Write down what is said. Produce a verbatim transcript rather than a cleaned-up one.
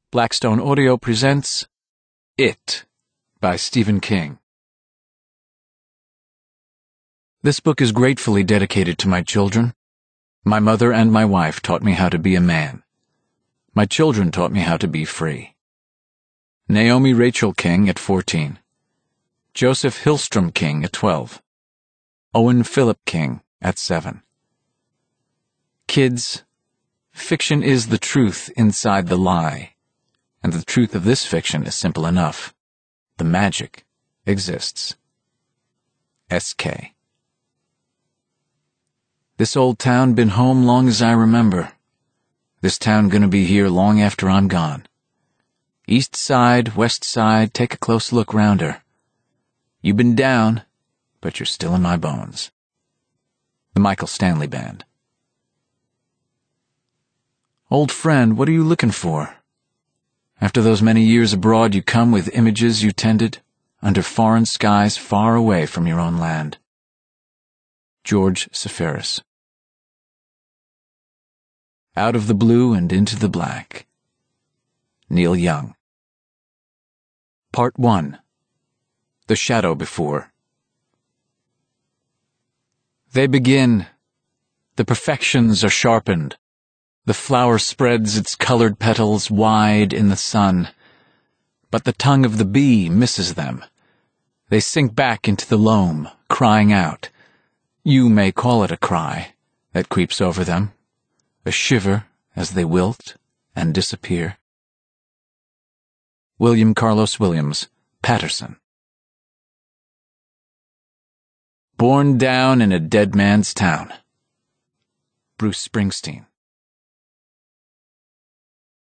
Blackstone Audio presents It by Stephen King. This book is gratefully dedicated to my children. My mother and my wife taught me how to be a man. My children taught me how to be free. Naomi Rachel King at fourteen. Joseph Hillstrom King at twelve. Owen Philip King at seven. Kids, fiction is the truth inside the lie. And the truth of this fiction is simple enough. The magic exists. S K This old town been home long as I remember. This town gonna be here long after I'm gone. East side, west side, take a close look round her. You been down, but you're still in my bones. The Michael Stanley Band. Old friend, what are you looking for? After those many years abroad, you come with images you tended under foreign skies far away from your own land. George Seferis. Out of the blue and into the black. Neil Young. Part one. The Shadow Before. They begin. The perfections are sharpened. The flower spreads its colored petals wide in the sun, but the tongue of the bee misses them. They sink back into the loam, crying out. You may call it a cry that creeps over them, a shiver as they wilt and disappear. William Carlos Williams, Patterson. Born down in a dead man's town. Bruce Springsteen.